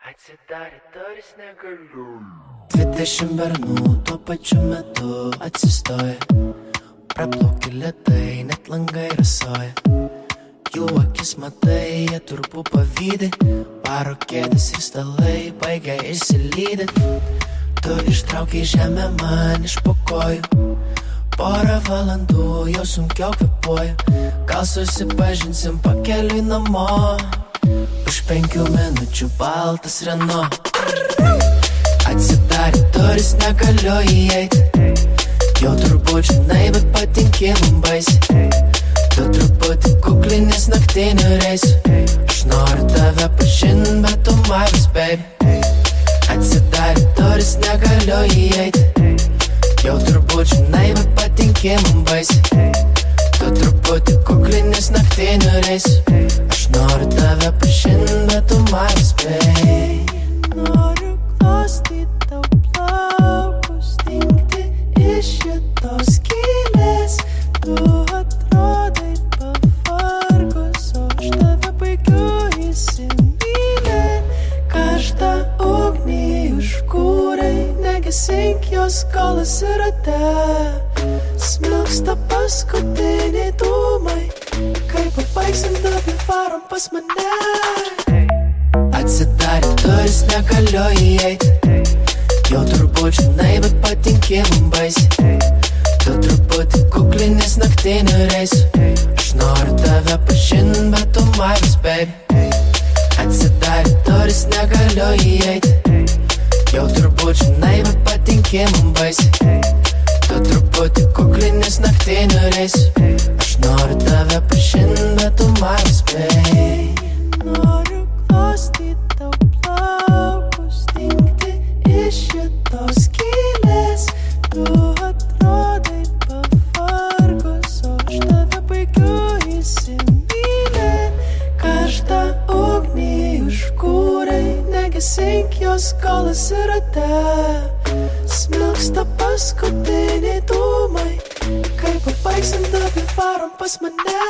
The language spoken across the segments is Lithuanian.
Atsidarė durys negaliu. 20 bernų tuo pačiu metu atsistoja, praplaukia lėtai, net langai rasoja. Jų akis matai, jie turbūt pavydi, baro kėdės ir stalai baigia išsilydyt. Tu ištraukiai žemę man iš po kojų, porą valandų jau sunkiau kvėpuoju. Gal susipažinsim pakeliui namo, už 5 minučių baltas Renault. Atsidarė durys, negaliu įeiti, jau turbūt žinai, bet patinki man baisiai. Tu truputį kuklinis naktinių reisų, aš noriu tave pažint, bet tu maivis, baby. Atsidarė durys, negaliu įeiti, jau turbūt žinai, bet patinki man baisiai. Tu truputį kuklinis naktinių reisų, aš noriu tave pažint, bet tu maivis, baby. Noriu glostyt tau plaukus, dingti iš šitos skylės. Tu atrodai pavargus, o aš tave baigiu įsimylėt. Karštą ugnį užkūrai, negesink jos kolas ir rate. Smilksta paskutiniai dūmai, kai pabaigsim darbį, varom pas mane. Atsidarė durys, negaliu įeiti, jau turbūt žinai, bet patinki man baisiai. Tu truputį kuklinis naktinių reisų, aš noriu tave pažint, bet tu maivis, baby. Atsidarė durys, negaliu įeiti, jau turbūt žinai, bet patinki man baisiai. Tu truputį kuklinis naktinių reisų, aš noriu tave pažint, bet tu maivis, baby. Noriu glostyt tau plaukus, dingti iš šitos skylės. Tu atrodai pavargus, o aš tave baigiu įsimylėt. Karštą ugnį užkūrai, negesink jos kolas ir rate. Smilksta paskutiniai dūmai, kai pabaigsim darbį, varom pas mane.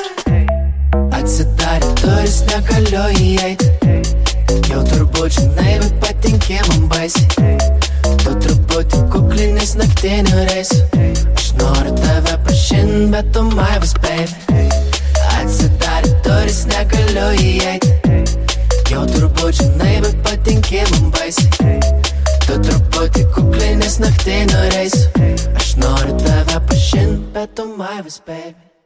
Atsidarė durys, negaliu įeiti, jau turbūt žinai, bet patinki man baisiai. Tu truputį kuklinis naktinių reisų, aš noriu tave pažint, bet tu maivis, baby. Atsidarė durys, negaliu įeiti, jau turbūt žinai, bet patinki man baisiai. Tu truputį kuklinis naktinių reisų, aš noriu tave pažint, bet tu maivis, baby.